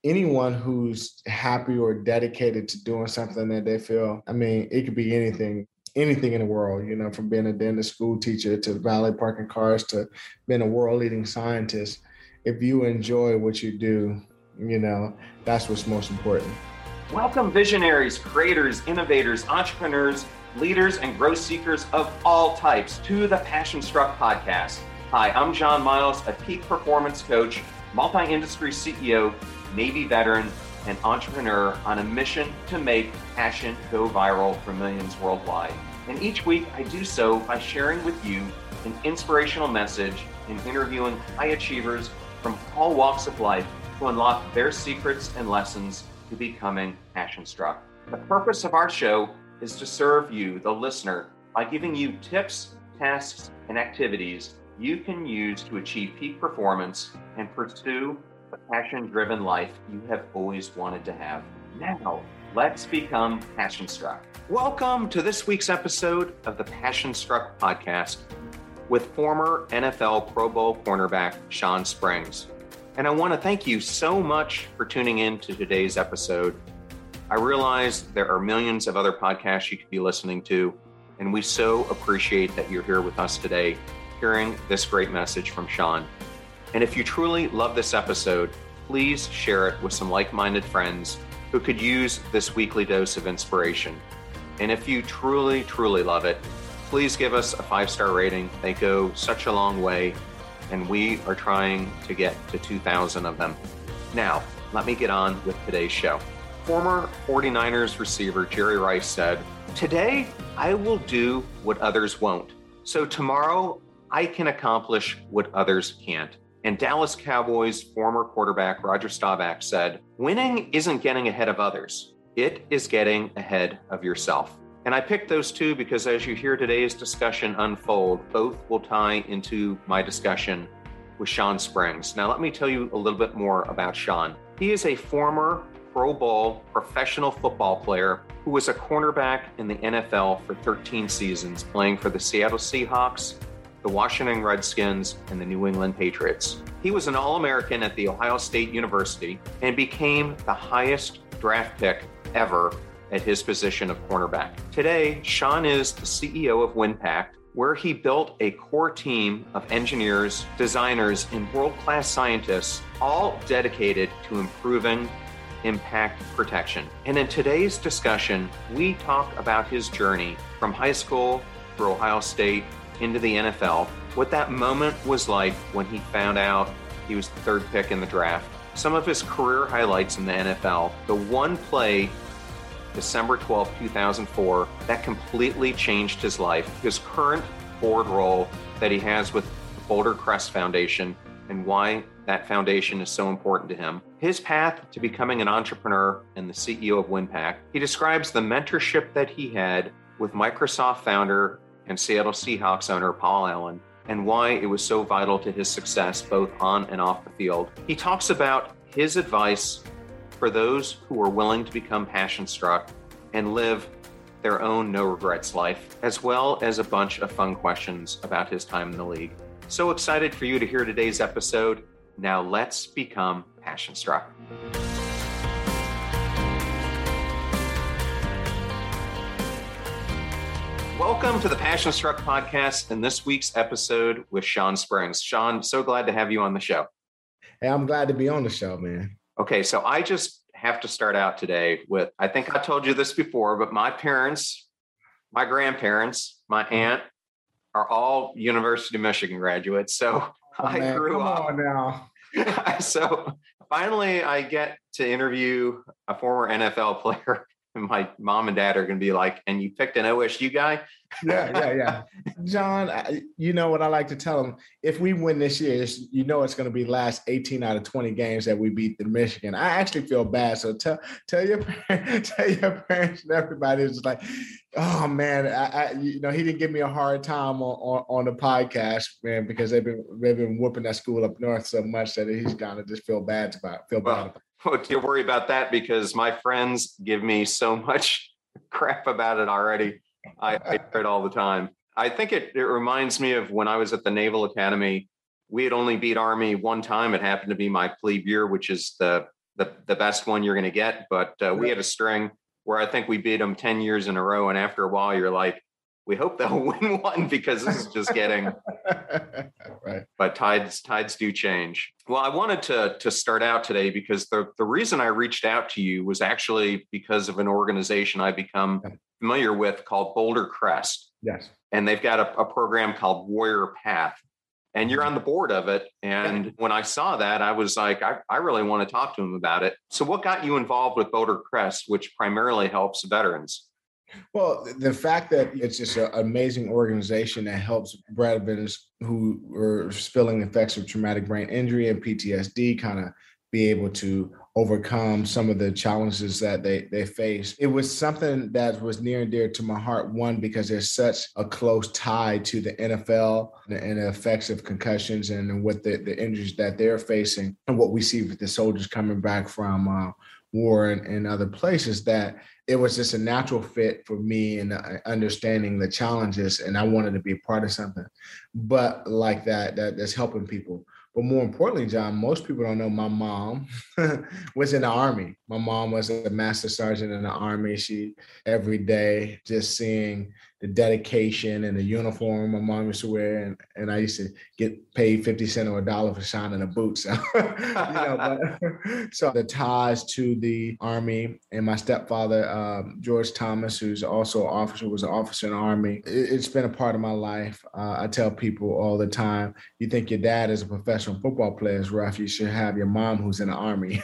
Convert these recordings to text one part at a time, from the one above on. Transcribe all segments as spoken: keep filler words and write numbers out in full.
anyone who's happy or dedicated to doing something that they feel, I mean, it could be anything, anything in the world, you know, from being a dentist, school teacher, to valet parking cars, to being a world leading scientist. If you enjoy what you do, you know, that's what's most important. Welcome visionaries, creators, innovators, entrepreneurs, leaders, and growth seekers of all types to the Passion Struck podcast. Hi, I'm John Miles, a peak performance coach, multi-industry C E O, Navy veteran, and entrepreneur on a mission to make passion go viral for millions worldwide. And each week I do so by sharing with you an inspirational message and interviewing high achievers from all walks of life to unlock their secrets and lessons to becoming passion struck. The purpose of our show is to serve you, the listener, by giving you tips, tasks, and activities you can use to achieve peak performance and pursue the passion-driven life you have always wanted to have. Now, let's become passion struck. Welcome to this week's episode of the Passion Struck podcast with former N F L Pro Bowl cornerback Shawn Springs. And I want to thank you so much for tuning in to today's episode. I realize there are millions of other podcasts you could be listening to, and we so appreciate that you're here with us today, hearing this great message from Shawn. And if you truly love this episode, please share it with some like-minded friends who could use this weekly dose of inspiration. And if you truly, truly love it, please give us a five-star rating. They go such a long way, and we are trying to get to two thousand of them. Now, let me get on with today's show. Former forty-niners receiver Jerry Rice said, "Today, I will do what others won't. So tomorrow, I can accomplish what others can't." And Dallas Cowboys former quarterback Roger Staubach said, "Winning isn't getting ahead of others. It is getting ahead of yourself." And I picked those two because as you hear today's discussion unfold, both will tie into my discussion with Shawn Springs. Now, let me tell you a little bit more about Shawn. He is a former Pro Bowl professional football player who was a cornerback in the N F L for thirteen seasons, playing for the Seattle Seahawks, the Washington Redskins, and the New England Patriots. He was an All-American at The Ohio State University and became the highest draft pick ever at his position of cornerback. Today, Shawn is the C E O of Winpact, where he built a core team of engineers, designers, and world-class scientists, all dedicated to improving impact protection. And in today's discussion, we talk about his journey from high school through Ohio State into the N F L, what that moment was like when he found out he was the third pick in the draft, some of his career highlights in the N F L, the one play, December twelfth, two thousand four, that completely changed his life, his current board role that he has with the Boulder Crest Foundation, and why that foundation is so important to him, his path to becoming an entrepreneur and the C E O of Winpact. He describes the mentorship that he had with Microsoft founder and Seattle Seahawks owner Paul Allen, and why it was so vital to his success both on and off the field. He talks about his advice for those who are willing to become passion struck and live their own no regrets life, as well as a bunch of fun questions about his time in the league. So excited for you to hear today's episode. Now let's become passion struck. Welcome to the Passion Struck podcast and this week's episode with Shawn Springs. Shawn, so glad to have you on the show. Hey, I'm glad to be on the show, man. Okay, so I just have to start out today with, I think I told you this before, but my parents, my grandparents, my aunt are all University of Michigan graduates. So oh, I man, grew come up. on now. So finally I get to interview a former N F L player. And my mom and dad are going to be like, "And you picked an O S U guy?" yeah, yeah, yeah. John, I, you know what I like to tell them? If we win this year, you know it's going to be last eighteen out of twenty games that we beat the Michigan. I actually feel bad. So tell tell your tell your parents and everybody is like, "Oh man, I, I, you know he didn't give me a hard time on, on, on the podcast, man, because they've been they've been whooping that school up north so much that he's gonna just feel bad about feel well, bad about." Well, don't worry about that because my friends give me so much crap about it already. I, I hear it all the time. I think it, it reminds me of when I was at the Naval Academy. We had only beat Army one time. It happened to be my plebe year, which is the the, the best one you're going to get. But uh, we had a string where I think we beat them ten years in a row. And after a while, you're like, we hope they'll win one because this is just getting right. But tides tides do change. Well, I wanted to to start out today because the, the reason I reached out to you was actually because of an organization I've become familiar with called Boulder Crest. Yes. And they've got a, a program called Warrior Path. And you're on the board of it. And yeah. when I saw that, I was like, I, I really want to talk to him about it. So what got you involved with Boulder Crest, which primarily helps veterans? Well, the fact that it's just an amazing organization that helps veterans who are feeling the effects of traumatic brain injury and P T S D kind of be able to overcome some of the challenges that they, they face. It was something that was near and dear to my heart, one, because there's such a close tie to the N F L and the effects of concussions and what the, the injuries that they're facing and what we see with the soldiers coming back from uh, war and, and other places, that it was just a natural fit for me in understanding the challenges. And I wanted to be a part of something, but like that, that that's helping people. But more importantly, John, most people don't know my mom was in the Army. My mom was a master sergeant in the Army. She, every day, just seeing the dedication and the uniform my mom used to wear. And, and I used to get paid fifty cents or a dollar for shining a boot. So, you know, but, so the ties to the Army, and my stepfather, um, George Thomas, who's also an officer, was an officer in the Army. It, it's been a part of my life. Uh, I tell people all the time, you think your dad is a professional football player is rough, you should have your mom who's in the Army,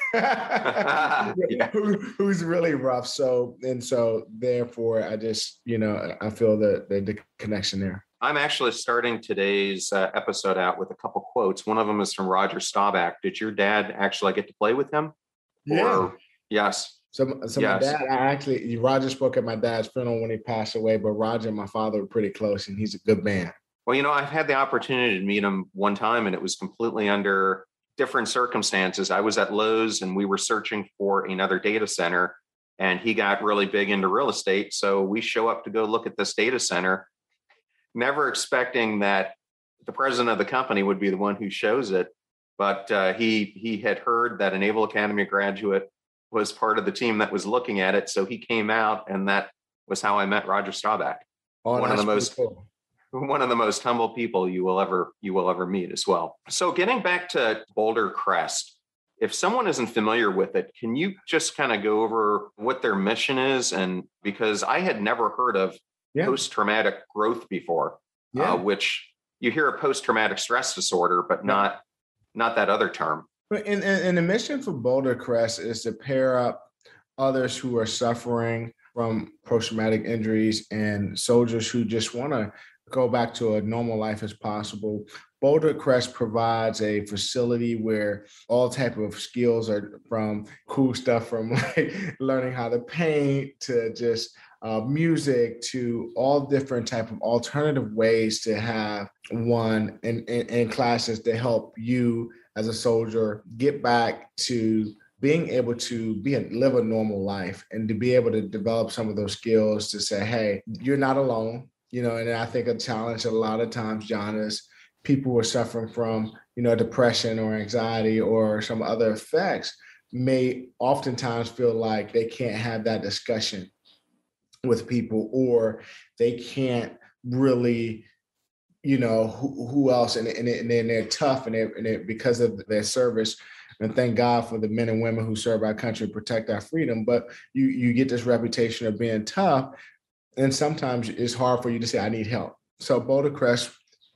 yeah. Who, who's really rough. So, and so therefore, I just, you know, I feel the, the, the connection there. I'm actually starting today's uh, episode out with a couple quotes. One of them is from Roger Staubach. Did your dad actually get to play with him? Yeah. Or, yes. So, so yes. My dad, I actually, Roger spoke at my dad's funeral when he passed away, but Roger and my father were pretty close, and he's a good man. Well, you know, I've had the opportunity to meet him one time, and it was completely under different circumstances. I was at Lowe's, and we were searching for another data center, and he got really big into real estate. So we show up to go look at this data center, never expecting that the president of the company would be the one who shows it. But uh, he he had heard that a Naval Academy graduate was part of the team that was looking at it. So he came out, and that was how I met Roger Staubach. Oh, one of the most cool. one of the most humble people you will ever you will ever meet as well. So getting back to Boulder Crest, if someone isn't familiar with it, can you just kind of go over what their mission is? And because I had never heard of yeah. post-traumatic growth before, yeah. uh, which you hear of post-traumatic stress disorder, but yeah. not not that other term. And, and, and the mission for Boulder Crest is to pair up others who are suffering from post-traumatic injuries and soldiers who just want to go back to a normal life as possible. Boulder Crest provides a facility where all type of skills are, from cool stuff from like learning how to paint to just uh, music to all different type of alternative ways to have one in, in, in classes to help you as a soldier get back to being able to be a, live a normal life and to be able to develop some of those skills to say, hey, you're not alone. You know, and I think a challenge a lot of times, John, is people who are suffering from, you know, depression or anxiety or some other effects may oftentimes feel like they can't have that discussion with people, or they can't really, you know, who, who else, and, and, and then they're tough and, they're, and they're, because of their service. And thank God for the men and women who serve our country and protect our freedom. But you you get this reputation of being tough. And sometimes it's hard for you to say, I need help. So Boulder Crest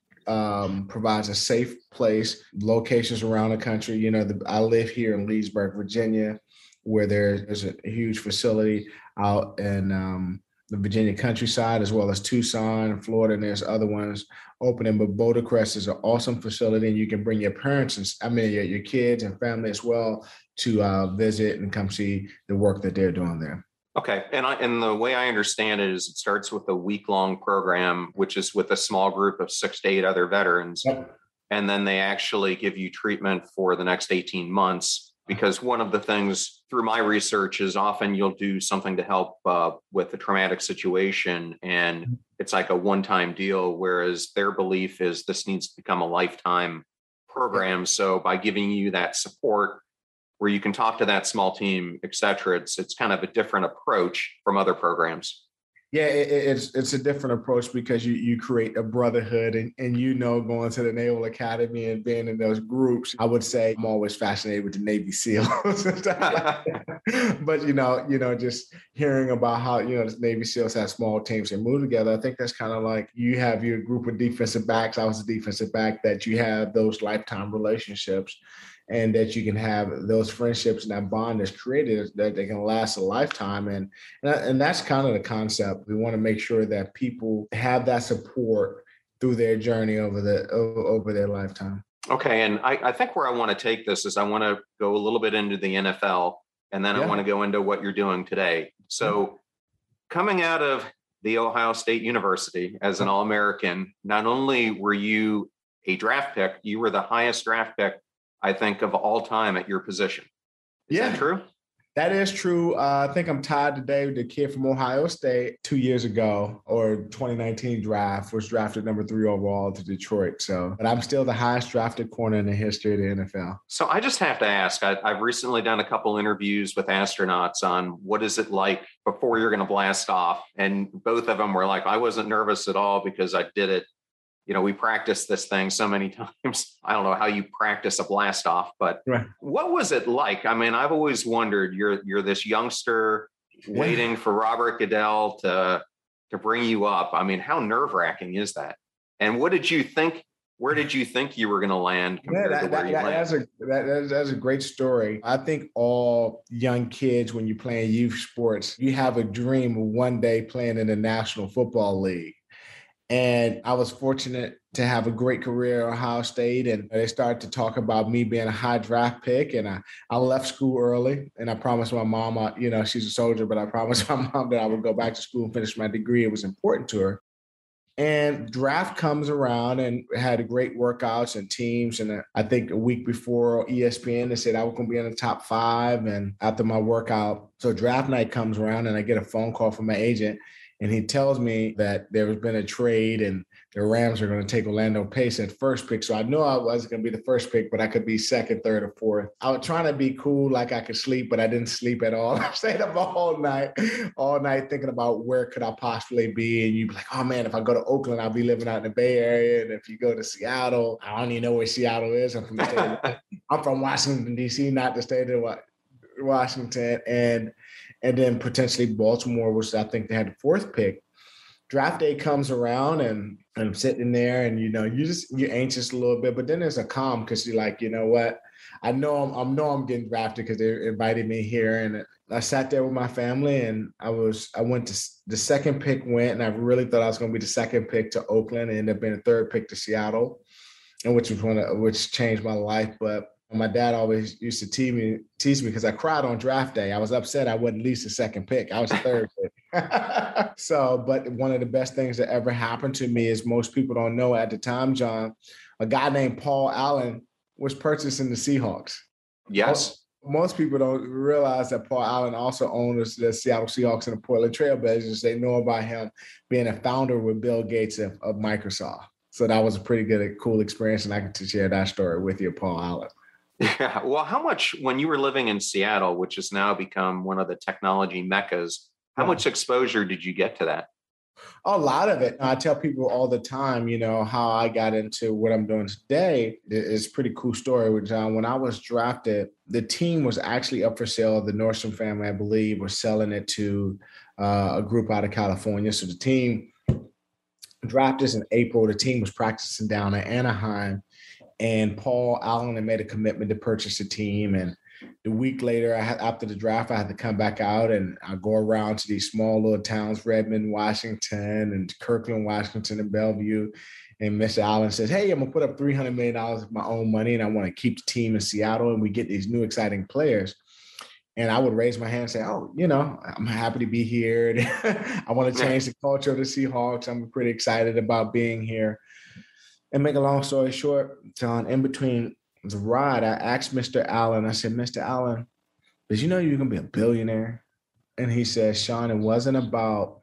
um, provides a safe place, locations around the country. You know, the, I live here in Leesburg, Virginia, where there's a huge facility out in um, the Virginia countryside, as well as Tucson, Florida, and there's other ones opening. But Boulder Crest is an awesome facility, and you can bring your parents, and I mean, your, your kids and family as well, to uh, visit and come see the work that they're doing there. Okay. And I, and the way I understand it is it starts with a week-long program, which is with a small group of six to eight other veterans. Yep. And then they actually give you treatment for the next eighteen months. Because one of the things through my research is often you'll do something to help uh, with a traumatic situation, and it's like a one-time deal, whereas their belief is this needs to become a lifetime program. So by giving you that support, where you can talk to that small team, et cetera. It's, it's kind of a different approach from other programs. Yeah, it, it's it's a different approach because you you create a brotherhood and, and you know going to the Naval Academy and being in those groups. I would say I'm always fascinated with the Navy SEALs and stuff like that. But you know, you know, just hearing about how you know the Navy SEALs have small teams and move together, I think that's kind of like you have your group of defensive backs. I was a defensive back that you have those lifetime relationships. And that you can have those friendships and that bond that's created that they can last a lifetime. And, and, and that's kind of the concept. We want to make sure that people have that support through their journey over the over, over their lifetime. Okay. And I, I think where I want to take this is I want to go a little bit into the N F L, and then yeah. I want to go into what you're doing today. So mm-hmm. coming out of the Ohio State University as an All-American, not only were you a draft pick, you were the highest draft pick, I think, of all time at your position. Is yeah. that true? That is true. Uh, I think I'm tied today with the kid from Ohio State two years ago, or twenty nineteen draft, was drafted number three overall to Detroit. So, but I'm still the highest drafted corner in the history of the N F L. So I just have to ask, I, I've recently done a couple interviews with astronauts on what is it like before you're going to blast off. And both of them were like, I wasn't nervous at all because I did it. You know, we practiced this thing so many times. I don't know how you practice a blast off, but right. What was it like? I mean, I've always wondered, you're you're this youngster yeah. waiting for Robert Goodell to to bring you up. I mean, how nerve-wracking is that? And what did you think? Where did you think you were going to land compared yeah, that, to where that, you that, landed? That's a that, that's a great story. I think all young kids, when you're playing youth sports, you have a dream of one day playing in the National Football League. And I was fortunate to have a great career at Ohio State. And they started to talk about me being a high draft pick. And I, I left school early. And I promised my mom, I, you know, she's a soldier, but I promised my mom that I would go back to school and finish my degree. It was important to her. And draft comes around and had great workouts and teams. And I think a week before E S P N, they said I was going to be in the top five. And after my workout, so draft night comes around and I get a phone call from my agent. And he tells me that there has been a trade and the Rams are going to take Orlando Pace at first pick. So I know I wasn't going to be the first pick, but I could be second, third, or fourth. I was trying to be cool, like I could sleep, but I didn't sleep at all. I stayed up all night, all night thinking about where could I possibly be. And you'd be like, oh, man, if I go to Oakland, I'll be living out in the Bay Area. And if you go to Seattle, I don't even know where Seattle is. I'm from the state of, I'm from Washington, D C, not the state of Washington. And And then potentially Baltimore, which I think they had the fourth pick. Draft day comes around and, and I'm sitting there and, you know, you just, you're anxious a little bit, but then there's a calm because you're like, you know what? I know I'm, I know I'm getting drafted because they invited me here. And I sat there with my family and I was, I went to the second pick went and I really thought I was going to be the second pick to Oakland and ended up being the third pick to Seattle, and which was one of, which changed my life. But my dad always used to tease me, tease me because I cried on draft day. I was upset I wasn't at least the second pick. I was the third pick. So, but one of the best things that ever happened to me is most people don't know at the time, John, a guy named Paul Allen was purchasing the Seahawks. Yes. Most, most people don't realize that Paul Allen also owns the Seattle Seahawks and the Portland Trailblazers. They know about him being a founder with Bill Gates of, of Microsoft. So that was a pretty good, cool experience. And I get to share that story with you, Paul Allen. Yeah. Well, how much, when you were living in Seattle, which has now become one of the technology meccas, how much exposure did you get to that? A lot of it. I tell people all the time, you know, how I got into what I'm doing today is a pretty cool story with John. When I was drafted, the team was actually up for sale. The Nordstrom family, I believe, was selling it to uh, a group out of California. So the team drafted us in April. The team was practicing down in Anaheim. And Paul Allen had made a commitment to purchase a team. And the week later, I had, after the draft, I had to come back out and I go around to these small little towns, Redmond, Washington, and Kirkland, Washington, and Bellevue. And Mister Allen says, hey, I'm going to put up three hundred million dollars of my own money, and I want to keep the team in Seattle, and we get these new exciting players. And I would raise my hand and say, oh, you know, I'm happy to be here. I want to change the culture of the Seahawks. I'm pretty excited about being here. And make a long story short, John, in between the ride, I asked Mister Allen, I said, Mister Allen, did you know you're going to be a billionaire? And he said, Sean, it wasn't about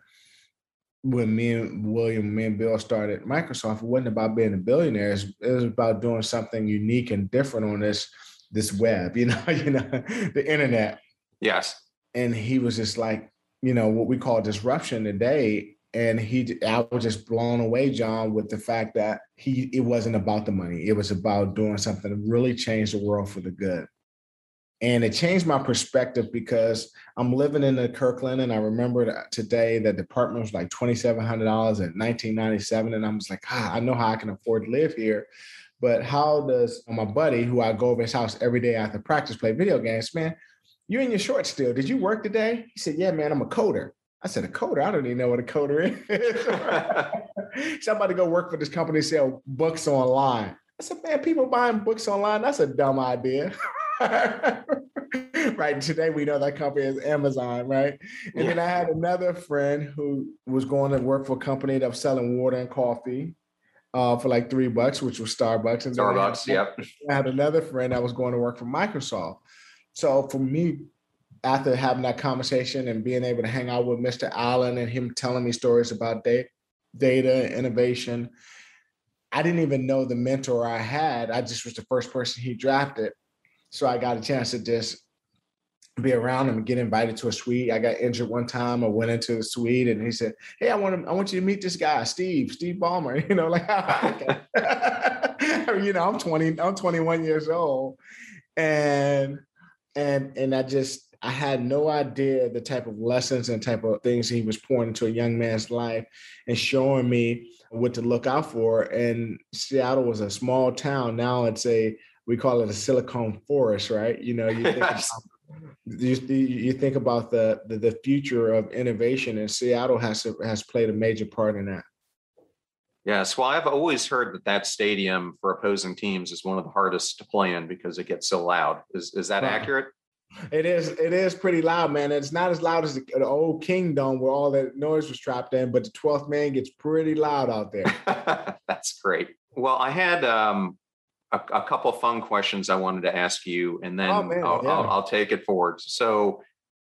when me and William, me and Bill started Microsoft, it wasn't about being a billionaire. It was about doing something unique and different on this this web, you know, you know, the internet. Yes. And he was just like, you know, what we call disruption today. And he, I was just blown away, John, with the fact that he, it wasn't about the money. It was about doing something to really change the world for the good. And it changed my perspective because I'm living in the Kirkland, and I remember today that the apartment was like twenty-seven hundred dollars in nineteen ninety-seven. And I was like, ah, I know how I can afford to live here. But how does my buddy, who I go over his house every day after practice, play video games, man, you in your shorts still. Did you work today? He said, yeah, man, I'm a coder. I said, a coder? I don't even know what a coder is. So I'm about to go work for this company, sell books online. I said, man, people buying books online, that's a dumb idea. Right. Today, we know that company is Amazon, right? And yeah. Then I had another friend who was going to work for a company that was selling water and coffee uh, for like three bucks, which was Starbucks. And Starbucks, I had, yep. I had another friend that was going to work for Microsoft. So for me, after having that conversation and being able to hang out with Mister Allen and him telling me stories about data, data innovation, I didn't even know the mentor I had. I just was the first person he drafted. So I got a chance to just be around him and get invited to a suite. I got injured one time. I went into the suite and he said, hey, I want to, I want you to meet this guy, Steve, Steve Ballmer. You know, like, you know, I'm twenty, I'm twenty-one years old. And, and, and I just, I had no idea the type of lessons and type of things he was pouring into a young man's life and showing me what to look out for. And Seattle was a small town. Now it's a, we call it a Silicon Forest, right? You know, you think about, you, you think about the, the the future of innovation, and Seattle has has played a major part in that. Yes, well, I've always heard that that stadium for opposing teams is one of the hardest to play in because it gets so loud. Is is that right. accurate? It is. It is pretty loud, man. It's not as loud as the, the old Kingdom where all that noise was trapped in, but the twelfth man gets pretty loud out there. That's great. Well, I had. Um, A, a couple of fun questions I wanted to ask you, and then oh, man, I'll, yeah. I'll, I'll take it forward. So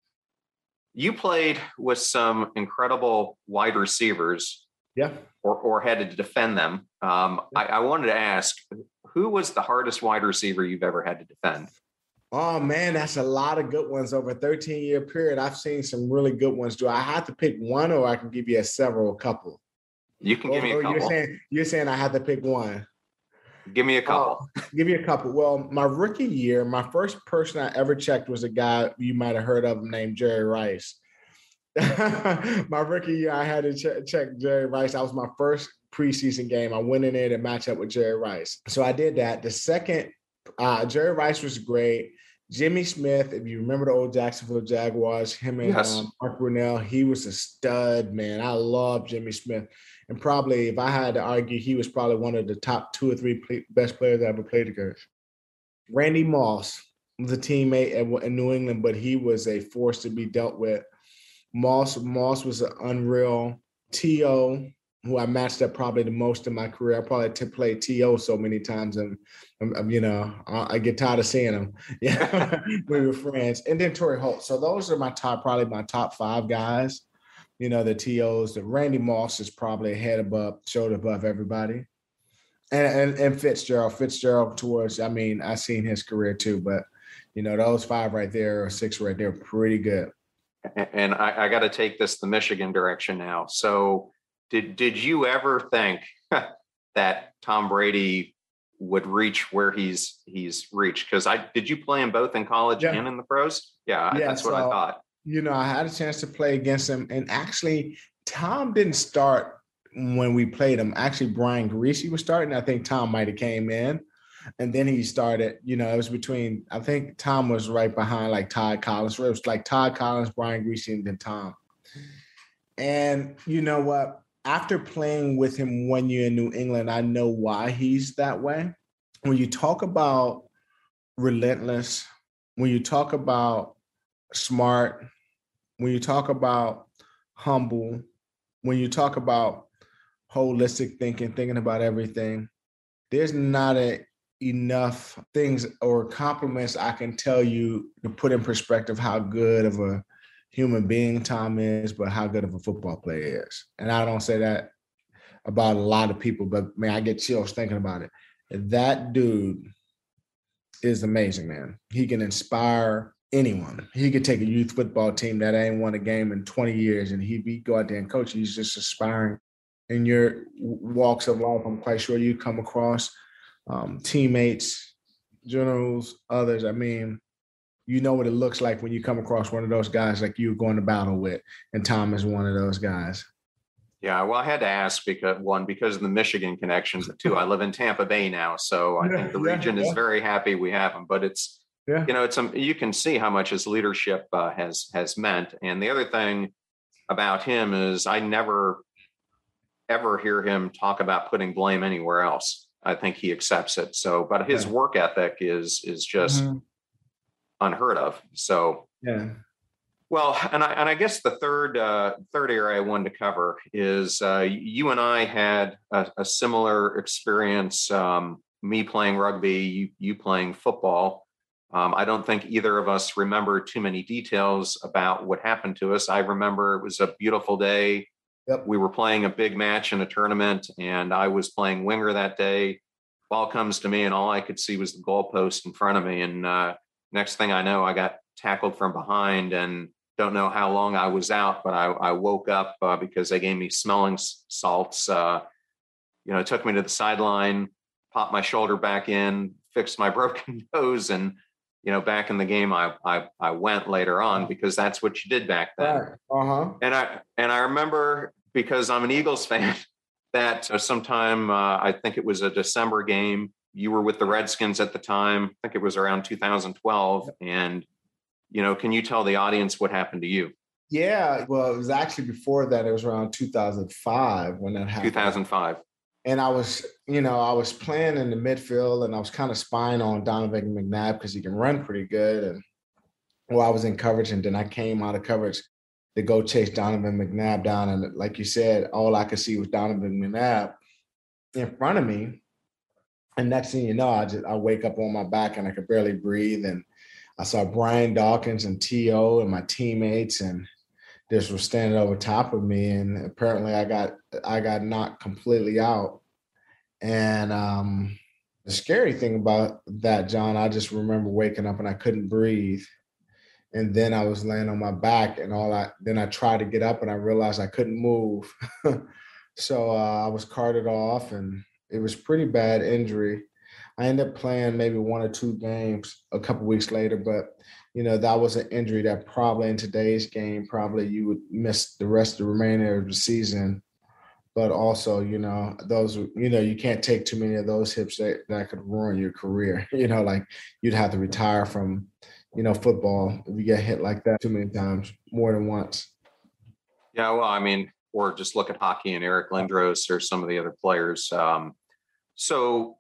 you played with some incredible wide receivers, yeah, or, or had to defend them. Um, yeah. I, I wanted to ask, who was the hardest wide receiver you've ever had to defend? Oh, man, that's a lot of good ones over a thirteen-year period. I've seen some really good ones. Do I have to pick one, or I can give you a several, a couple? You can or, give me a couple. You're saying, you're saying I have to pick one. Give me a couple. Uh, give me a couple. Well, my rookie year, my first person I ever checked was a guy you might have heard of him named Jerry Rice. My rookie year, I had to ch- check Jerry Rice. That was my first preseason game. I went in there to match up with Jerry Rice. So I did that. The second, uh, Jerry Rice was great. Jimmy Smith, if you remember the old Jacksonville Jaguars, him and yes. um, Mark Brunell, he was a stud, man. I love Jimmy Smith. And probably, if I had to argue, he was probably one of the top two or three play, best players I ever played against. Randy Moss was a teammate at, in New England, but he was a force to be dealt with. Moss, Moss was an unreal. T O, who I matched up probably the most in my career. I probably t- played T O so many times, and I'm, I'm, you know, I, I get tired of seeing him. Yeah, we were friends. And then Torrey Holt. So those are my top, probably my top five guys. You know, the T Os, the Randy Moss is probably a head above, shoulder above everybody. And, and and Fitzgerald, Fitzgerald towards, I mean, I've seen his career too, but, you know, those five right there or six right there, pretty good. And I, I got to take this the Michigan direction now. So did did you ever think that Tom Brady would reach where he's he's reached? Because I did you play him both in college yeah. and in the pros? Yeah, yeah that's so, what I thought. You know, I had a chance to play against him. And actually, Tom didn't start when we played him. Actually, Brian Griese was starting. I think Tom might have came in. And then he started, you know, it was between, I think Tom was right behind like Todd Collins. It was like Todd Collins, Brian Griese, and then Tom. And you know what? After playing with him one year in New England, I know why he's that way. When you talk about relentless, when you talk about smart, when you talk about humble, when you talk about holistic thinking, thinking about everything, there's not a, enough things or compliments I can tell you to put in perspective how good of a human being Tom is, but how good of a football player is. And I don't say that about a lot of people, but man, I get chills thinking about it. That dude is amazing, man. He can inspire anyone. He could take a youth football team that ain't won a game in twenty years, and he'd be go out there and coach. He's just aspiring. In your walks of life, I'm quite sure you come across um, teammates, generals, others. I mean, you know what it looks like when you come across one of those guys like you're going to battle with, and Tom is one of those guys. Yeah, well, I had to ask because one, because of the Michigan connections, but two, I live in Tampa Bay now, so I yeah, think the yeah, region yeah. is very happy we have him. But it's, yeah. you know, it's um, you can see how much his leadership uh, has has meant. And the other thing about him is I never ever hear him talk about putting blame anywhere else. I think he accepts it. So, but his yeah. work ethic is is just mm-hmm. unheard of. So, yeah. Well, and I and I guess the third uh, third area I wanted to cover is uh, you and I had a, a similar experience. Um, me playing rugby, you you playing football. Um, I don't think either of us remember too many details about what happened to us. I remember it was a beautiful day. Yep. We were playing a big match in a tournament, and I was playing winger that day. Ball comes to me, and all I could see was the goalpost in front of me. And uh, next thing I know, I got tackled from behind, and don't know how long I was out, but I, I woke up uh, because they gave me smelling salts. Uh, you know, it took me to the sideline, popped my shoulder back in, fixed my broken nose, and you know, back in the game, I I, I went later on because that's what you did back then. Right. Uh-huh. And I and I remember, because I'm an Eagles fan, that uh, sometime uh, I think it was a December game. You were with the Redskins at the time. I think it was around two thousand twelve, and you know, can you tell the audience what happened to you? Yeah, well, it was actually before that. It was around two thousand five when that happened. two thousand five. And I was, you know, I was playing in the midfield, and I was kind of spying on Donovan McNabb because he can run pretty good. And well, I was in coverage, and then I came out of coverage to go chase Donovan McNabb down. And like you said, all I could see was Donovan McNabb in front of me. And next thing you know, I just I wake up on my back and I could barely breathe. And I saw Brian Dawkins and T O and my teammates, and just were standing over top of me. And apparently I got I got knocked completely out. And um, the scary thing about that, John, I just remember waking up and I couldn't breathe. And then I was laying on my back, and all I then I tried to get up, and I realized I couldn't move. So uh, I was carted off, and it was pretty bad injury. I ended up playing maybe one or two games a couple weeks later, but you know, that was an injury that probably in today's game, probably you would miss the rest of the remainder of the season. But also, you know, those, you know, you can't take too many of those hits that, that could ruin your career. You know, like you'd have to retire from, you know, football if you get hit like that too many times, more than once. Yeah, well, I mean, or just look at hockey and Eric Lindros or some of the other players. Um, so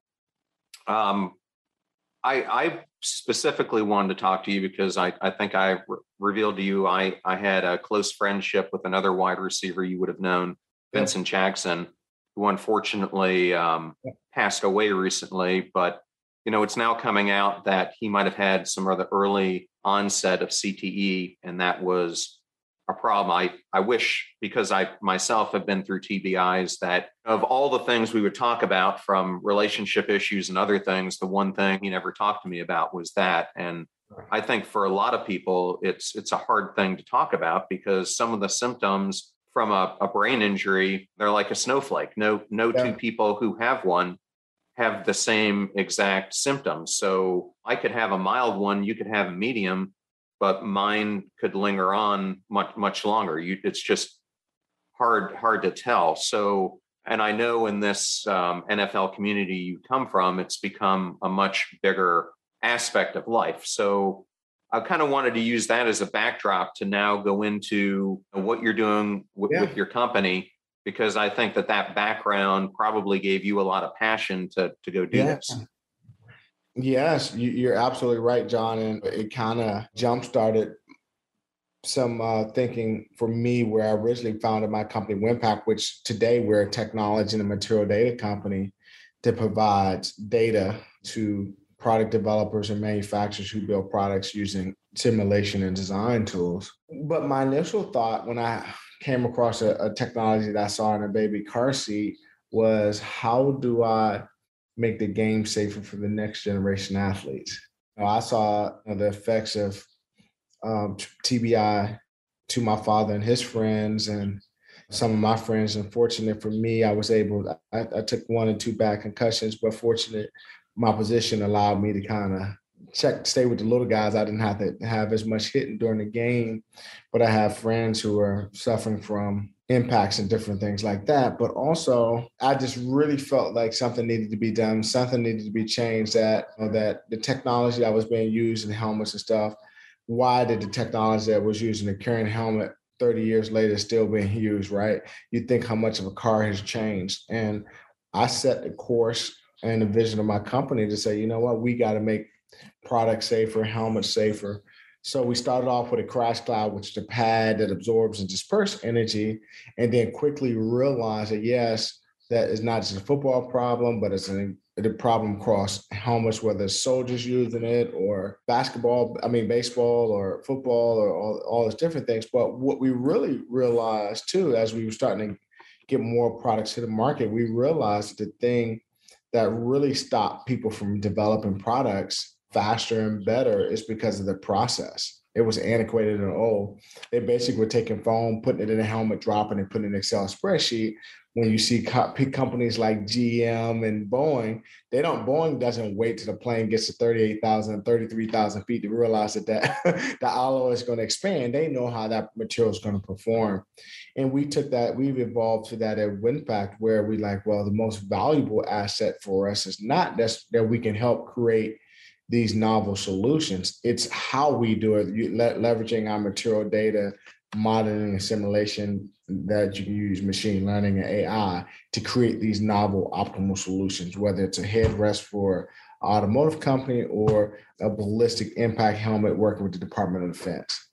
um, I, I specifically wanted to talk to you because I, I think I re- revealed to you I, I had a close friendship with another wide receiver you would have known, Vincent Jackson, who unfortunately um, passed away recently. But, you know, it's now coming out that he might have had some of the early onset of C T E, and that was a problem. I, I wish, because I myself have been through T B Is, that of all the things we would talk about, from relationship issues and other things, the one thing he never talked to me about was that. And I think for a lot of people, it's it's a hard thing to talk about, because some of the symptoms from a, a brain injury, they're like a snowflake. No, no yeah. two people who have one have the same exact symptoms. So I could have a mild one, you could have a medium, but mine could linger on much, much longer. You, it's just hard, hard to tell. So, and I know in this um, N F L community you come from, it's become a much bigger aspect of life. So I kind of wanted to use that as a backdrop to now go into what you're doing w- yeah. with your company, because I think that that background probably gave you a lot of passion to, to go do yeah. this. Yes, you're absolutely right, John. And it kind of jump-started some uh, thinking for me, where I originally founded my company, Winpack, which today we're a technology and a material data company that provides data to product developers and manufacturers who build products using simulation and design tools. But my initial thought when I came across a, a technology that I saw in a baby car seat was, how do I make the game safer for the next generation athletes? I saw the effects of um, T B I to my father and his friends and some of my friends. Unfortunate for me, I was able, I, I took one and two bad concussions, but fortunate my position allowed me to kind of check, stay with the little guys. I didn't have to have as much hitting during the game, but I have friends who are suffering from impacts and different things like that. But also, I just really felt like something needed to be done, something needed to be changed, that, you know, that the technology that was being used in helmets and stuff, why did the technology that was used in the carrying helmet thirty years later still being used, right? You think how much of a car has changed. And I set the course and the vision of my company to say, you know what, we got to make products safer, helmets safer. So we started off with a crash cloud, which is a pad that absorbs and disperses energy, and then quickly realized that, yes, that is not just a football problem, but it's an, a problem across helmets, whether it's soldiers using it or basketball, I mean, baseball or football or all, all those different things. But what we really realized too, as we were starting to get more products to the market, we realized the thing that really stopped people from developing products faster and better is because of the process. It was antiquated and old. They basically were taking foam, putting it in a helmet, dropping it, putting it in an Excel spreadsheet. When you see co- companies like G M and Boeing, they don't, Boeing doesn't wait till the plane gets to thirty-eight thousand, thirty-three thousand feet to realize that that, the alloy is going to expand. They know how that material is going to perform. And we took that, we've evolved to that at Winpact, where we like, well, the most valuable asset for us is not that, that we can help create these novel solutions. It's how we do it, you, le- leveraging our material data, modeling and simulation, that you can use machine learning and A I to create these novel optimal solutions, whether it's a headrest for an automotive company or a ballistic impact helmet working with the Department of Defense.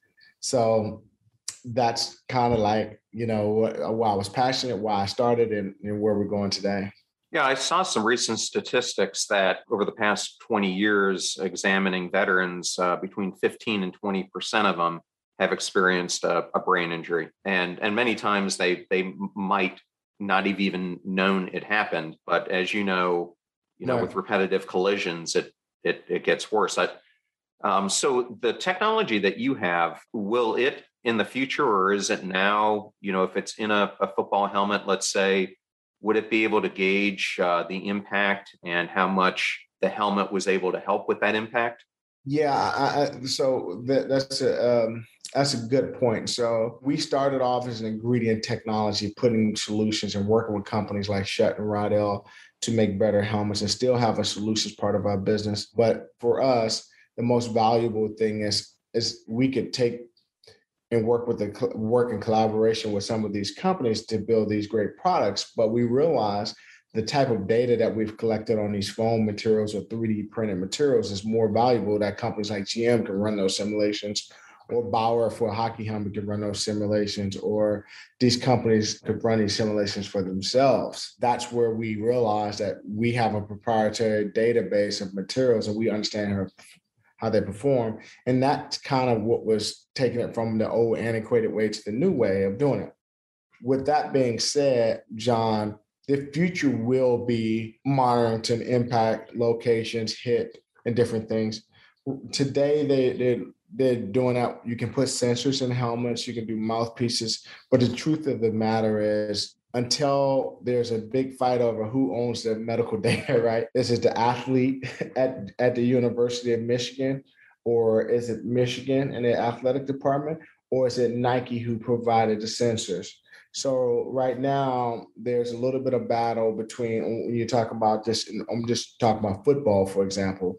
So that's kind of like, you know, why I was passionate, why I started, and, and where we're going today. Yeah, I saw some recent statistics that over the past twenty years, examining veterans, uh, between fifteen and twenty percent of them have experienced a, a brain injury. And, and many times they, they might not have even known it happened. But as you know, you know, right, with repetitive collisions, it, it, it gets worse. I, um, so the technology that you have, will it in the future, or is it now, you know, if it's in a, a football helmet, let's say, would it be able to gauge uh, the impact and how much the helmet was able to help with that impact? Yeah, I, I, so that, that's a um, that's a good point. So we started off as an ingredient technology, putting solutions and working with companies like Schutt and Rodell to make better helmets, and still have a solutions part of our business. But for us, the most valuable thing is is we could take and work with the work in collaboration with some of these companies to build these great products. But we realize the type of data that we've collected on these foam materials or three D printed materials is more valuable, that companies like G M can run those simulations, or Bauer for a hockey helmet can run those simulations, or these companies could run these simulations for themselves. That's where we realize that we have a proprietary database of materials and we understand how how they perform. And that's kind of what was taking it from the old antiquated way to the new way of doing it. With that being said, John, the future will be monitoring impact, locations, hit, and different things. Today, they, they're, they're doing that. You can put sensors in helmets, you can do mouthpieces, but the truth of the matter is, until there's a big fight over who owns the medical data, right? Is it the athlete at, at the University of Michigan, or is it Michigan and the athletic department, or is it Nike who provided the sensors? So right now, there's a little bit of battle between, when you talk about this, I'm just talking about football, for example,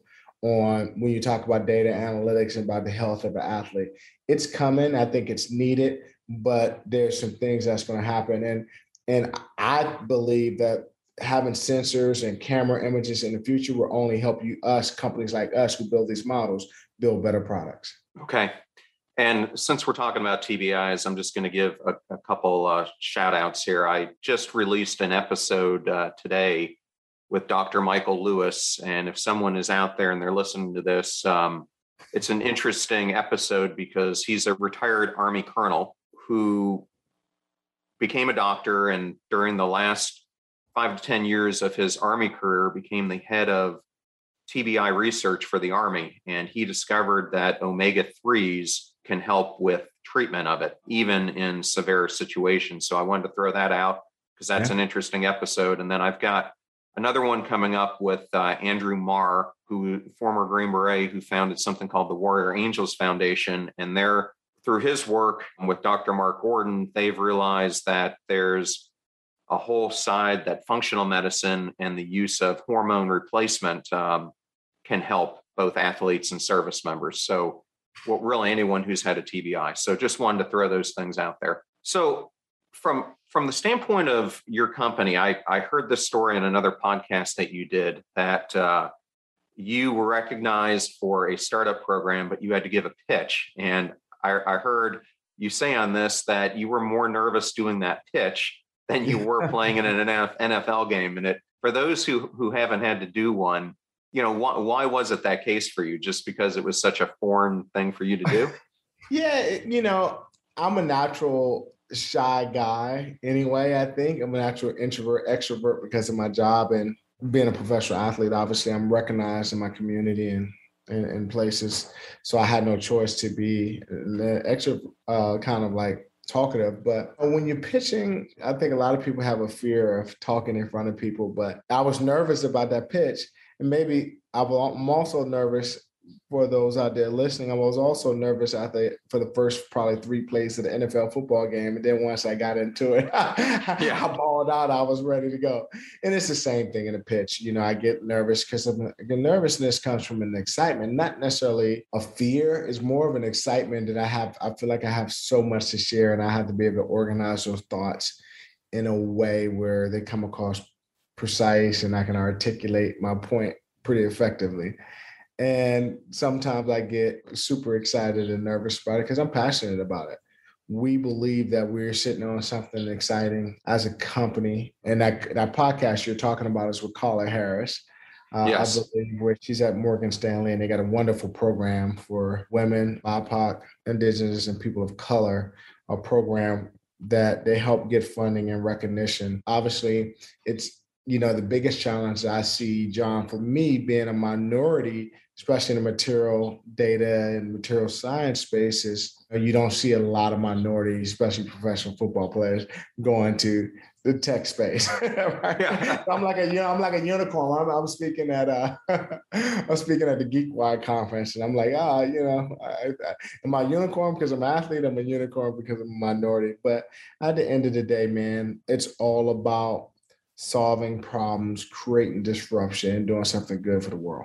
on when you talk about data analytics and about the health of an athlete. It's coming. I think it's needed, but there's some things that's going to happen. And And I believe that having sensors and camera images in the future will only help you, us, companies like us who build these models, build better products. Okay. And since we're talking about T B Is, I'm just going to give a, a couple uh, shout outs here. I just released an episode uh, today with Doctor Michael Lewis. And if someone is out there and they're listening to this, um, it's an interesting episode because he's a retired Army colonel who became a doctor, and during the last five to ten years of his Army career became the head of T B I research for the Army, and he discovered that omega threes can help with treatment of it, even in severe situations. So I wanted to throw that out because that's yeah. an interesting episode. And then I've got another one coming up with uh, Andrew Marr, who former Green Beret, who founded something called the Warrior Angels Foundation. And they're, through his work with Doctor Mark Gordon, they've realized that there's a whole side that functional medicine and the use of hormone replacement um, can help both athletes and service members. So well, really anyone who's had a T B I. So just wanted to throw those things out there. So from from the standpoint of your company, I, I heard this story in another podcast that you did that uh, you were recognized for a startup program, but you had to give a pitch. And I, I heard you say on this that you were more nervous doing that pitch than you were playing in an N F L game. And it, for those who who haven't had to do one, you know, why, why was it that case for you? Just because it was such a foreign thing for you to do? Yeah, you know, I'm a natural shy guy anyway. I think I'm a natural introvert, extrovert because of my job and being a professional athlete. Obviously, I'm recognized in my community and in, in places, so I had no choice to be extra uh, kind of like talkative. But when you're pitching, I think a lot of people have a fear of talking in front of people. But I was nervous about that pitch, and maybe I'm also nervous. For those out there listening, I was also nervous out there for the first probably three plays of the N F L football game. And then once I got into it, yeah. I balled out. I was ready to go. And it's the same thing in a pitch. You know, I get nervous because the nervousness comes from an excitement, not necessarily a fear. It's more of an excitement that I have. I feel like I have so much to share, and I have to be able to organize those thoughts in a way where they come across precise and I can articulate my point pretty effectively. And sometimes I get super excited and nervous about it because I'm passionate about it. We believe that we're sitting on something exciting as a company. And that, that podcast you're talking about is with Carla Harris. Uh, yes. I believe where she's at Morgan Stanley, and they got a wonderful program for women, B I P O C, Indigenous, and people of color, a program that they help get funding and recognition. Obviously, it's, you know, the biggest challenge I see, John, for me being a minority, especially in the material data and material science spaces, you don't see a lot of minorities, especially professional football players, going to the tech space. Right? Yeah. I'm like a, you know, I'm like a unicorn. I'm, I'm speaking at uh, I'm speaking at the GeekWide conference, and I'm like, ah, oh, you know, I, I, am I a unicorn because I'm an athlete? I'm a unicorn because I'm a minority. But at the end of the day, man, it's all about solving problems, creating disruption, and doing something good for the world.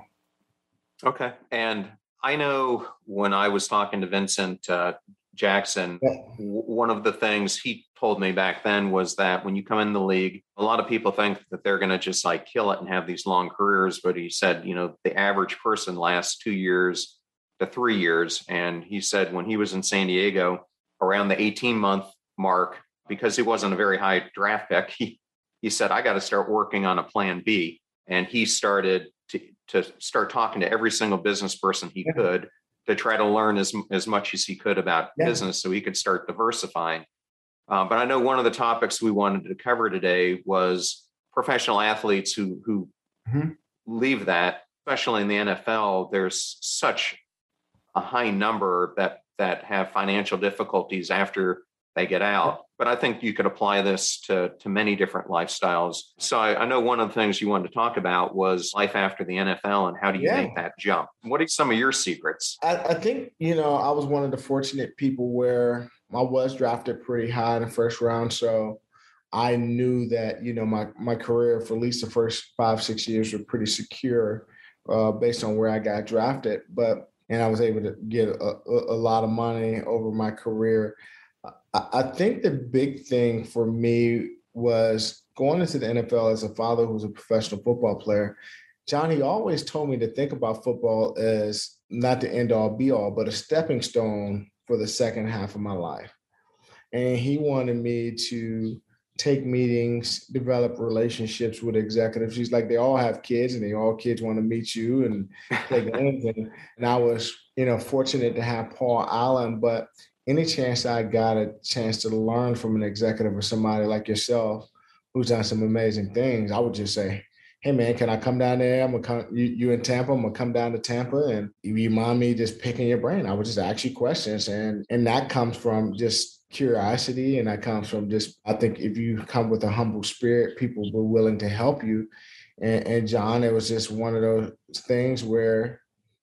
Okay. And I know when I was talking to Vincent uh, Jackson, yeah. w- one of the things he told me back then was that when you come in the league, a lot of people think that they're going to just like kill it and have these long careers. But he said, you know, the average person lasts two years to three years. And he said when he was in San Diego around the eighteen month mark, because he wasn't a very high draft pick, he, he said, I got to start working on a plan B. And he started to, to start talking to every single business person he yeah. could to try to learn as, as much as he could about yeah. business so he could start diversifying. Uh, but I know one of the topics we wanted to cover today was professional athletes who, who mm-hmm. leave that, especially in the N F L. There's such a high number that, that have financial difficulties after they get out. But I think you could apply this to, to many different lifestyles. So I, I know one of the things you wanted to talk about was life after the N F L and how do you yeah. make that jump? What are some of your secrets? I, I think, you know, I was one of the fortunate people where I was drafted pretty high in the first round. So I knew that, you know, my, my career for at least the first five, six years were pretty secure uh, based on where I got drafted. But, and I was able to get a, a, a lot of money over my career. I think the big thing for me was going into the N F L as a father who's a professional football player. Johnny always told me to think about football as not the end all be all, but a stepping stone for the second half of my life. And he wanted me to take meetings, develop relationships with executives. He's like, they all have kids and they all kids want to meet you and take anything. And I was, you know, fortunate to have Paul Allen, but any chance I got a chance to learn from an executive or somebody like yourself who's done some amazing things, I would just say, hey man, can I come down there? I'm gonna come, you, you in Tampa, I'm gonna come down to Tampa, and you mind me just picking your brain? I would just ask you questions. And and that comes from just curiosity. And that comes from just, I think if you come with a humble spirit, people were willing to help you. And, and John, it was just one of those things where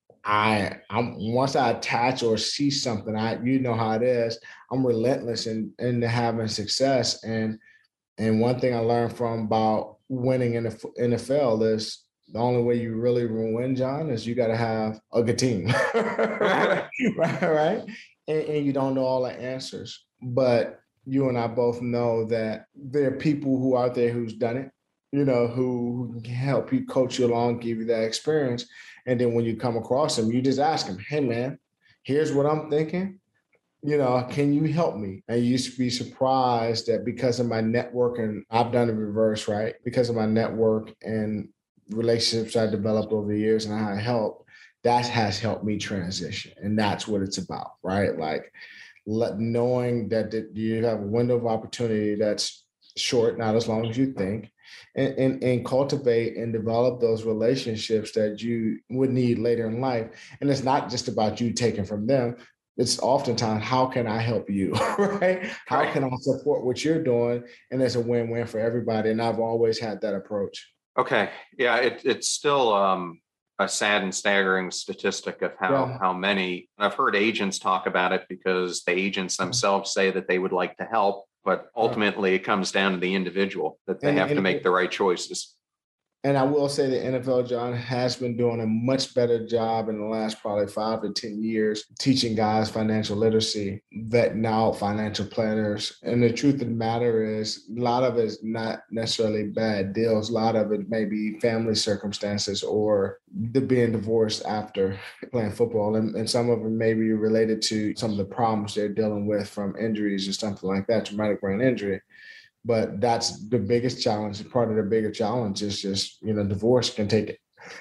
I I'm once I attach or see something, I you know how it is. I'm relentless in in having success. And and one thing I learned from about winning in the N F L is the only way you really win, John, is you got to have a good team, right? Right? And, and you don't know all the answers, but you and I both know that there are people who are out there who's done it, you know, who, who can help you, coach you along, give you that experience. And then when you come across them, you just ask them, hey, man, here's what I'm thinking. You know, can you help me? And you used to be surprised that because of my network, and I've done the reverse, right? Because of my network and relationships I developed over the years and how I help, that has helped me transition. And that's what it's about, right? Like let, knowing that, that you have a window of opportunity that's short, not as long as you think, and, and, and cultivate and develop those relationships that you would need later in life. And it's not just about you taking from them. It's oftentimes, how can I help you, right? How right. can I support what you're doing? And it's a win-win for everybody. And I've always had that approach. Okay. Yeah, it, it's still um, a sad and staggering statistic of how, Yeah. how many, I've heard agents talk about it because the agents themselves say that they would like to help, but ultimately it comes down to the individual, that they and, have and, to make the right choices. And I will say the N F L, John, has been doing a much better job in the last probably five to ten years teaching guys financial literacy, vetting out financial planners. And the truth of the matter is a lot of it is not necessarily bad deals. A lot of it may be family circumstances or the being divorced after playing football. And, and some of them may be related to some of the problems they're dealing with from injuries or something like that, traumatic brain injury. But that's the biggest challenge. Part of the bigger challenge is just, you know, divorce can take it.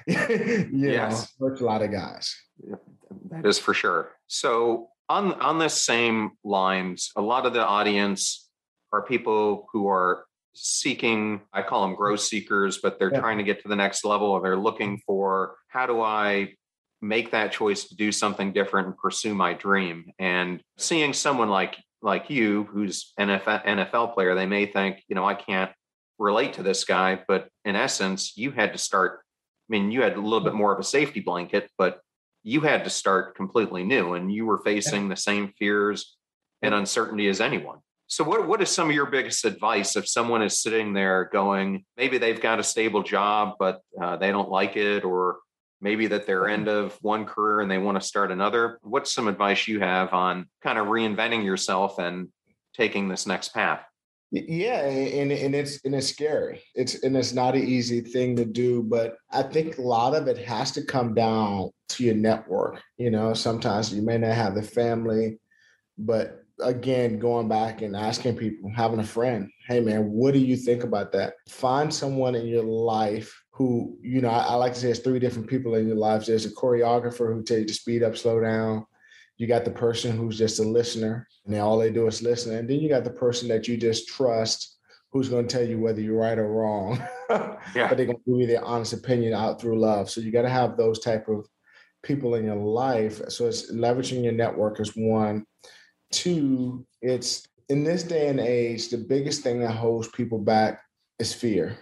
you Yes. know, hurts a lot of guys. That is for sure. So on, on this same lines, a lot of the audience are people who are seeking, I call them growth seekers, but they're Yeah. trying to get to the next level, or they're looking for, how do I make that choice to do something different and pursue my dream? And seeing someone like like you, who's an N F L player, they may think, you know, I can't relate to this guy, but in essence, you had to start. I mean, you had a little bit more of a safety blanket, but you had to start completely new, and you were facing the same fears and uncertainty as anyone. So what, what is some of your biggest advice if someone is sitting there going, maybe they've got a stable job, but uh, they don't like it, or maybe that they're end of one career and they want to start another? What's some advice you have on kind of reinventing yourself and taking this next path? Yeah, and, and it's and it's scary. It's and it's not an easy thing to do, but I think a lot of it has to come down to your network. You know, sometimes you may not have the family, but again, going back and asking people, having a friend, hey man, what do you think about that? Find someone in your life who, you know, I, I like to say there's three different people in your life. There's a choreographer who tells you to speed up, slow down. You got the person who's just a listener, and all they do is listen. And then you got the person that you just trust, who's going to tell you whether you're right or wrong. Yeah. But they're going to give you their honest opinion out through love. So you got to have those type of people in your life. So it's leveraging your network is one. Two, it's in this day and age, the biggest thing that holds people back is fear.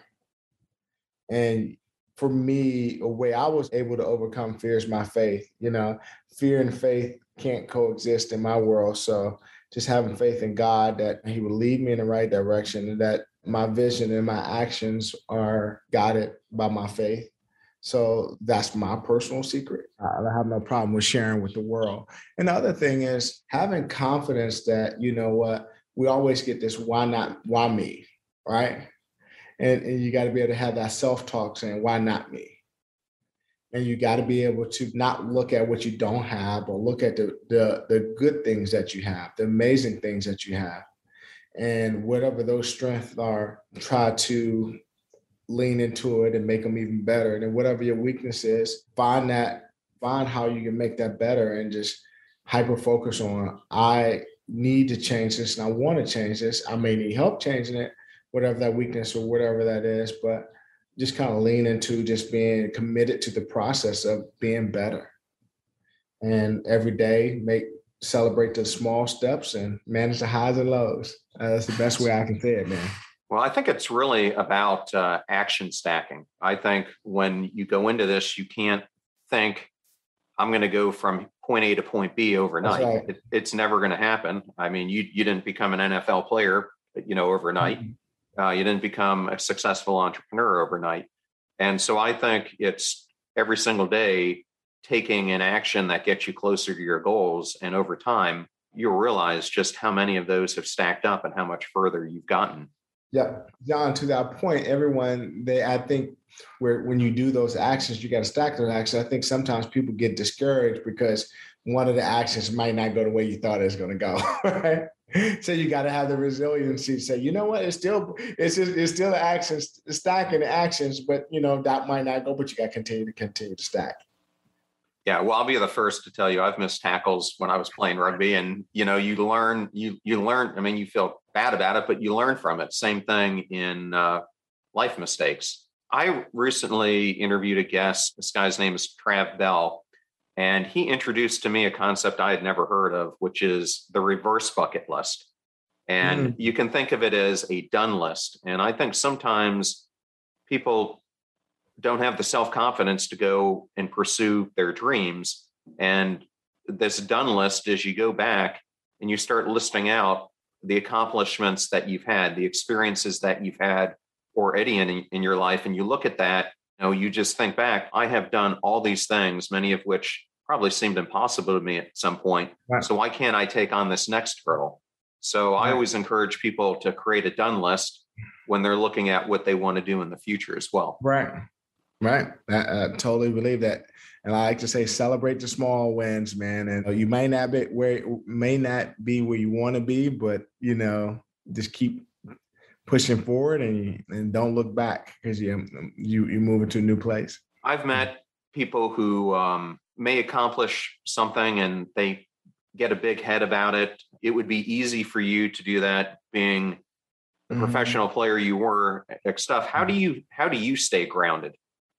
And for me, a way I was able to overcome fear is my faith. You know, fear and faith can't coexist in my world. So just having faith in God that he will lead me in the right direction, and that my vision and my actions are guided by my faith. So that's my personal secret. I have no problem with sharing with the world. And the other thing is having confidence that, you know what, we always get this, why not, why me, right? And, and you got to be able to have that self-talk saying, why not me? And you got to be able to not look at what you don't have, or look at the, the, the good things that you have, the amazing things that you have. And whatever those strengths are, try to lean into it and make them even better. And then whatever your weakness is, find that, find how you can make that better, and just hyper focus on, I need to change this and I want to change this. I may need help changing it, whatever that weakness or whatever that is, but just kind of lean into just being committed to the process of being better. And every day, make celebrate the small steps and manage the highs and lows. Uh, that's the best way I can say it, man. Well, I think it's really about uh, action stacking. I think when you go into this, you can't think, I'm going to go from point A to point B overnight. Right. It, it's never going to happen. I mean, you you didn't become an N F L player, you know, overnight. Mm-hmm. Uh, you didn't become a successful entrepreneur overnight. And so I think it's every single day taking an action that gets you closer to your goals. And over time, you'll realize just how many of those have stacked up and how much further you've gotten. Yeah, John, to that point, everyone, they, I think where when you do those actions, you got to stack those actions. I think sometimes people get discouraged because one of the actions might not go the way you thought it was going to go, right? So you got to have the resiliency to say, you know what, it's still, it's just, it's still the actions, stacking the actions, but you know, that might not go, but you got to continue to continue to stack. Yeah, well, I'll be the first to tell you I've missed tackles when I was playing rugby, and you know, you learn, you you learn. I mean, you feel bad about it, but you learn from it. Same thing in uh, life mistakes. I recently interviewed a guest. This guy's name is Trav Bell, and he introduced to me a concept I had never heard of, which is the reverse bucket list. And mm. you can think of it as a done list. And I think sometimes people don't have the self-confidence to go and pursue their dreams. And this done list is you go back and you start listing out the accomplishments that you've had, the experiences that you've had already in, in your life. And you look at that, you know, you just think back, I have done all these things, many of which probably seemed impossible to me at some point. Right. So why can't I take on this next hurdle? So right. I always encourage people to create a done list when they're looking at what they want to do in the future as well. Right. Right. I, I totally believe that. And I like to say, celebrate the small wins, man. And you may not be where may not be where you want to be, but you know, just keep pushing forward and and don't look back because you you you move into a new place. I've met people who um, may accomplish something and they get a big head about it. It would be easy for you to do that, being the mm-hmm. professional player you were. Stuff. How do you how do you stay grounded?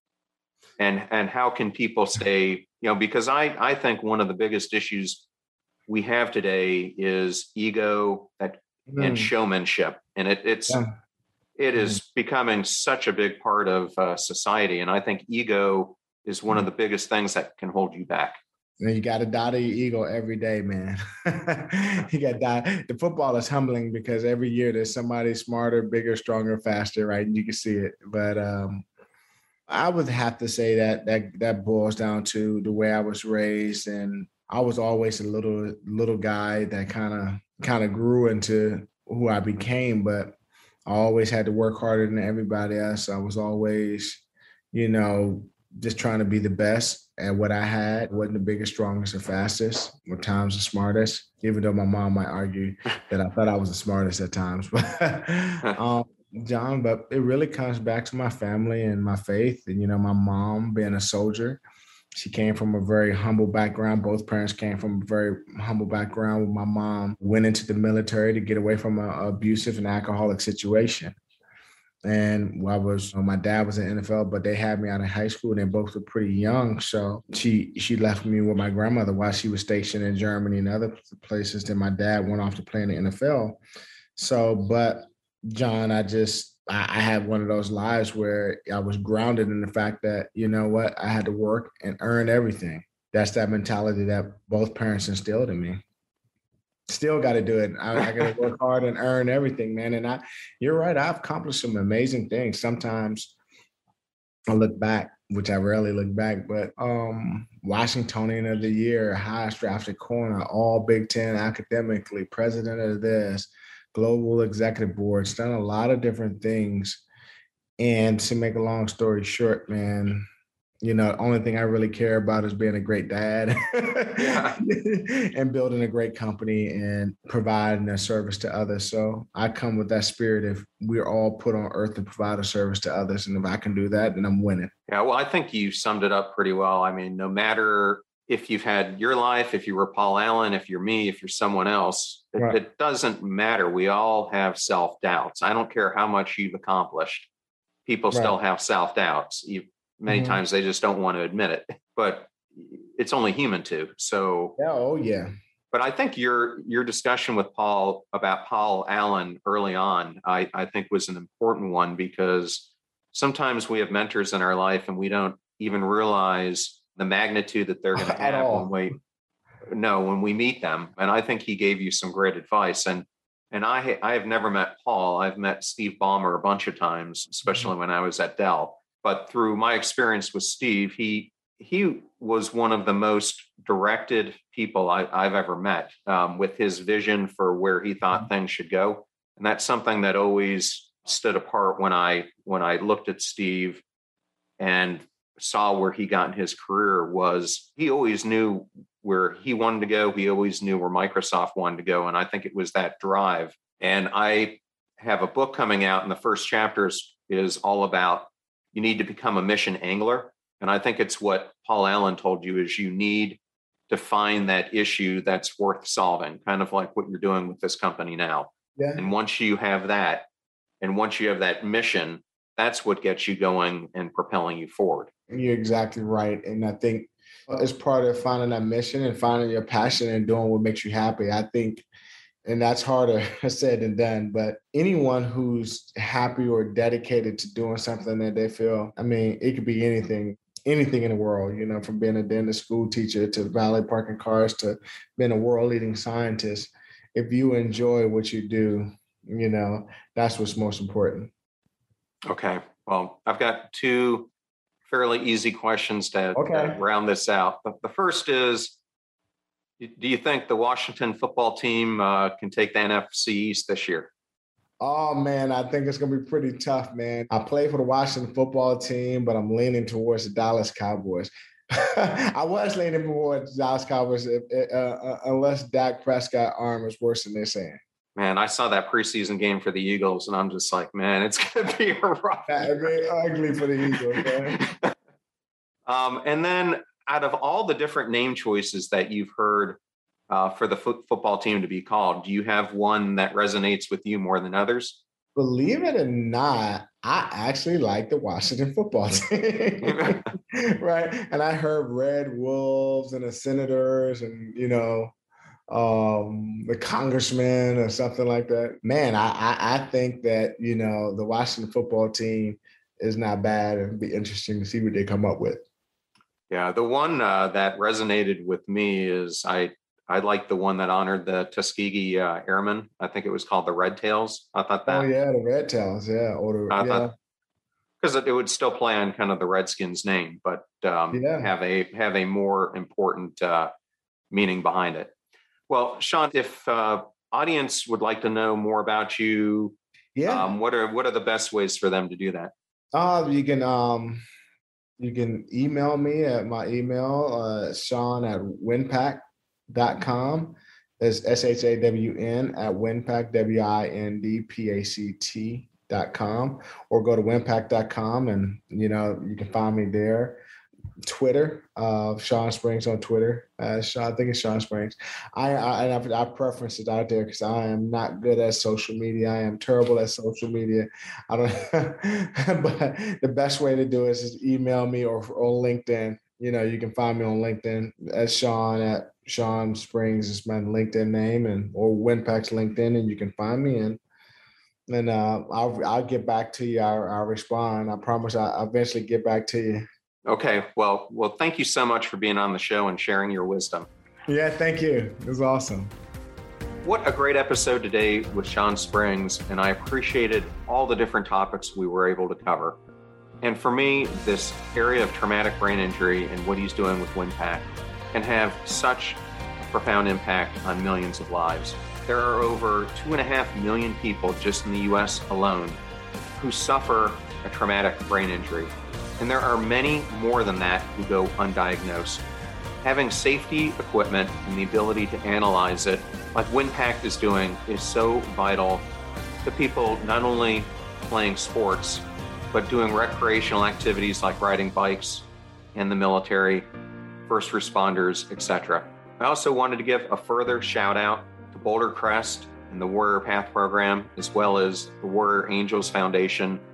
And and how can people stay, you know, because I, I think one of the biggest issues we have today is ego that, mm. and showmanship. And it, it's yeah. it is mm. becoming such a big part of uh, society. And I think ego is one mm. of the biggest things that can hold you back. And you got to die to your ego every day, man. You got to die. The football is humbling because every year there's somebody smarter, bigger, stronger, faster, right? And you can see it. But um I would have to say that that that boils down to the way I was raised, and I was always a little little guy that kind of kind of grew into who I became. But I always had to work harder than everybody else. I was always, you know, just trying to be the best at what I had. I wasn't the biggest, strongest, or fastest, or times the smartest. Even though my mom might argue that I thought I was the smartest at times, but. um, John, but it really comes back to my family and my faith. And, you know, my mom being a soldier, she came from a very humble background. Both parents came from a very humble background. My mom went into the military to get away from an abusive and alcoholic situation. And I was, my dad was in the N F L, but they had me out of high school and they both were pretty young. So she, she left me with my grandmother while she was stationed in Germany and other places. Then my dad went off to play in the N F L. So, but John, I just, I, I had one of those lives where I was grounded in the fact that, you know what, I had to work and earn everything. That's that mentality that both parents instilled in me. Still got to do it. I, I got to work hard and earn everything, man. And I, you're right. I've accomplished some amazing things. Sometimes I look back, which I rarely look back, but um, Washingtonian of the Year, highest drafted corner, all Big Ten academically, president of this, global executive boards, done a lot of different things. And to make a long story short, man, you know, the only thing I really care about is being a great dad yeah. and building a great company and providing a service to others. So I come with that spirit. If we're all put on earth to provide a service to others, and if I can do that, then I'm winning. Yeah, well, I think you summed it up pretty well. I mean, no matter if you've had your life, if you were Paul Allen, if you're me, if you're someone else, right. it, it doesn't matter. We all have self-doubts. I don't care how much you've accomplished. people Right. still have self-doubts. You, many Mhm. times they just don't want to admit it, but it's only human to. So, Yeah. Oh, yeah. but I think your your discussion with Paul about Paul Allen early on, I, I think was an important one, because sometimes we have mentors in our life and we don't even realize the magnitude that they're going to At have when all. we no when we meet them. And I think he gave you some great advice. And and I I have never met Paul. I've met Steve Ballmer a bunch of times, especially when I was at Dell. But through my experience with Steve, he he was one of the most directed people I, I've ever met, um, with his vision for where he thought things should go. And that's something that always stood apart when I when I looked at Steve and saw where he got in his career. Was he always knew where he wanted to go. He always knew where Microsoft wanted to go. And I think it was that drive. And I have a book coming out, and the first chapter is, is all about, you need to become a mission angler. And I think it's what Paul Allen told you, is you need to find that issue that's worth solving, kind of like what you're doing with this company now. Yeah. And once you have that, and once you have that mission, that's what gets you going and propelling you forward. You're exactly right. And I think it's part of finding that mission and finding your passion and doing what makes you happy. I think, and that's harder said than done, but anyone who's happy or dedicated to doing something that they feel, I mean, it could be anything, anything in the world, you know, from being a dentist, school teacher, to valet parking cars, to being a world leading scientist. If you enjoy what you do, you know, that's what's most important. Okay. Well, I've got two fairly easy questions to, Okay. to round this out. The, the first is, do you think the Washington football team uh, can take the N F C East this year? Oh, man, I think it's going to be pretty tough, man. I play for the Washington football team, but I'm leaning towards the Dallas Cowboys. I was leaning towards the Dallas Cowboys if, uh, uh, unless Dak Prescott's arm is worse than they're saying. Man, I saw that preseason game for the Eagles, and I'm just like, man, it's going to be a rough That'd be ugly for the Eagles, man. um, and then out of all the different name choices that you've heard uh, for the fo- football team to be called, do you have one that resonates with you more than others? Believe it or not, I actually like the Washington football team. Right. And I heard Red Wolves and the Senators and, you know, um, the congressman or something like that. Man, I, I, I think that, you know, the Washington football team is not bad, and it'd be interesting to see what they come up with. Yeah, the one uh, that resonated with me is I I like the one that honored the Tuskegee uh, Airmen. I think it was called the Red Tails. I thought that. Oh yeah, the Red Tails, yeah, or the I yeah. thought, because it, it would still play on kind of the Redskins name, but um, Yeah. have a have a more important uh, meaning behind it. Well, Sean, if uh, audience would like to know more about you, Yeah. um, what are what are the best ways for them to do that? Uh, you can um, you can email me at my email, uh, Sean at winpack dot com. It's S H A W N at winpack, W I N D P A C T dot com, or go to winpack dot com and, you know, you can find me there. Twitter, uh, Sean Springs on Twitter. Uh, Sean, I think it's Sean Springs. I I, and I, I preference it out there because I am not good at social media. I am terrible at social media. I don't. But the best way to do it is just email me or on LinkedIn. You know, you can find me on LinkedIn as Sean at Sean Springs is my LinkedIn name, and or Winpack's LinkedIn, and you can find me in. And uh, I'll I'll get back to you. I'll, I'll respond. I promise. I, I'll eventually get back to you. Okay. Well, well, thank you so much for being on the show and sharing your wisdom. Yeah, thank you. It was awesome. What a great episode today with Sean Springs, and I appreciated all the different topics we were able to cover. And for me, this area of traumatic brain injury and what he's doing with Winpack can have such a profound impact on millions of lives. There are over two and a half million people just in the U S alone who suffer a traumatic brain injury. And there are many more than that who go undiagnosed. Having safety equipment and the ability to analyze it, like Winpack is doing, is so vital to people not only playing sports, but doing recreational activities like riding bikes in the military, first responders, et cetera. I also wanted to give a further shout out to Boulder Crest and the Warrior Path program, as well as the Warrior Angels Foundation,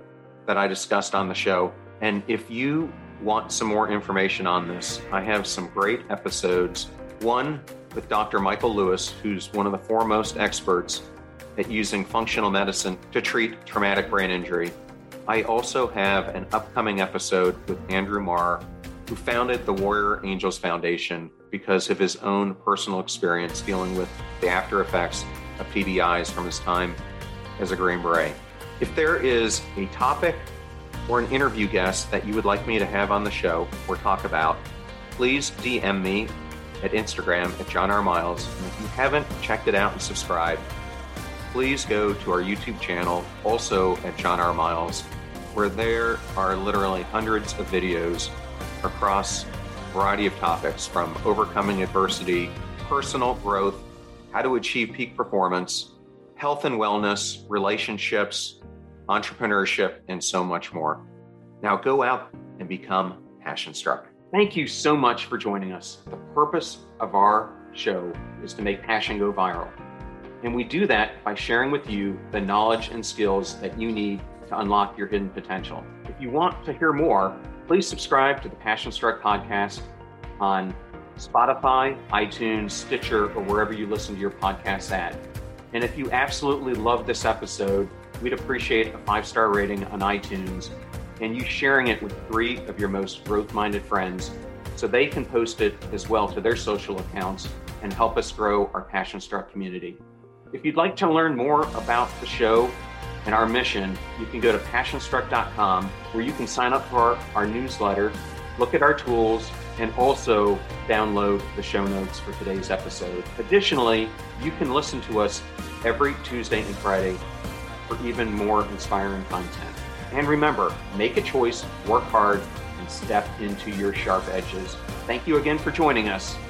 that I discussed on the show. And if you want some more information on this, I have some great episodes. One with Doctor Michael Lewis, who's one of the foremost experts at using functional medicine to treat traumatic brain injury. I also have an upcoming episode with Andrew Marr, who founded the Warrior Angels Foundation because of his own personal experience dealing with the after effects of T B Is from his time as a Green Beret. If there is a topic or an interview guest that you would like me to have on the show or talk about, please D M me at Instagram at John R. Miles. And if you haven't checked it out and subscribed, please go to our YouTube channel, also at John R. Miles, where there are literally hundreds of videos across a variety of topics, from overcoming adversity, personal growth, how to achieve peak performance, health and wellness, relationships, entrepreneurship, and so much more. Now go out and become passion struck. Thank you so much for joining us. The purpose of our show is to make passion go viral. And we do that by sharing with you the knowledge and skills that you need to unlock your hidden potential. If you want to hear more, please subscribe to the Passion Struck podcast on Spotify, iTunes, Stitcher, or wherever you listen to your podcasts at. And if you absolutely love this episode, we'd appreciate a five-star rating on iTunes and you sharing it with three of your most growth-minded friends so they can post it as well to their social accounts and help us grow our Passion Struck community. If you'd like to learn more about the show and our mission, you can go to passion struck dot com, where you can sign up for our, our newsletter, look at our tools, and also download the show notes for today's episode. Additionally, you can listen to us every Tuesday and Friday for even more inspiring content. And remember, make a choice, work hard, and step into your sharp edges. Thank you again for joining us.